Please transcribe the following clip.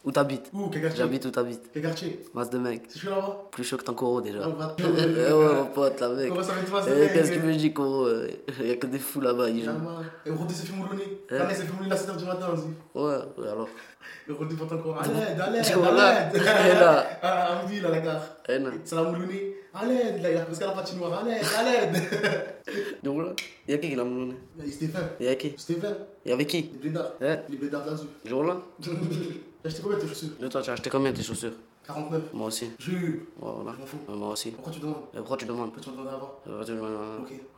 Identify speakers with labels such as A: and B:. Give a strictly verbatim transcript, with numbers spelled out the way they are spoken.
A: Où t'habites?
B: Où? Quel quartier?
A: J'habite où t'habites.
B: Quel quartier?
A: Masse de mec.
B: C'est chaud là-bas?
A: Plus chaud que ton coro déjà.
B: Oh, va-
A: Eh ouais, mon pote, là, mec.
B: Comment ça va être passé?
A: Eh, Qu'est-ce que me dis, Coro? Y'a que des fous là-bas, ils jouent.
B: Et Rodé s'est fait moulonner.
A: Eh.
B: Allez, s'est fait moulonner à sept heures du matin aussi.
A: Ouais, ouais, alors.
B: Et Rodé porte encore. À l'aide, à l'aide,
A: Tu vois là?
B: à l'aide.
A: Et là.
B: À midi, là, la gare.
A: Eh non.
B: Ça l'a moulonné. À l'aide, là, il a presque la patinoire. À l'aide, à l'aide.
A: Donc là, y'a qui qui l'a moulonné?
B: Il y a Stéphane.
A: Y'a qui?
B: Stéphane.
A: Y'avait qui?
B: Les blédards.
A: Eh,
B: Les blédards là-dessus.
A: jour là?
B: J'ai acheté combien tes chaussures?
A: Et toi, tu as acheté combien tes chaussures?
B: quarante-neuf.
A: Moi aussi.
B: J'ai eu.
A: Ouais, voilà.
B: Je m'en fous.
A: Ouais, moi aussi.
B: Pourquoi tu demandes?
A: Et pourquoi tu demandes?
B: Pourquoi tu me demandes avant?
A: Euh, tu demandes, euh,
B: Ok.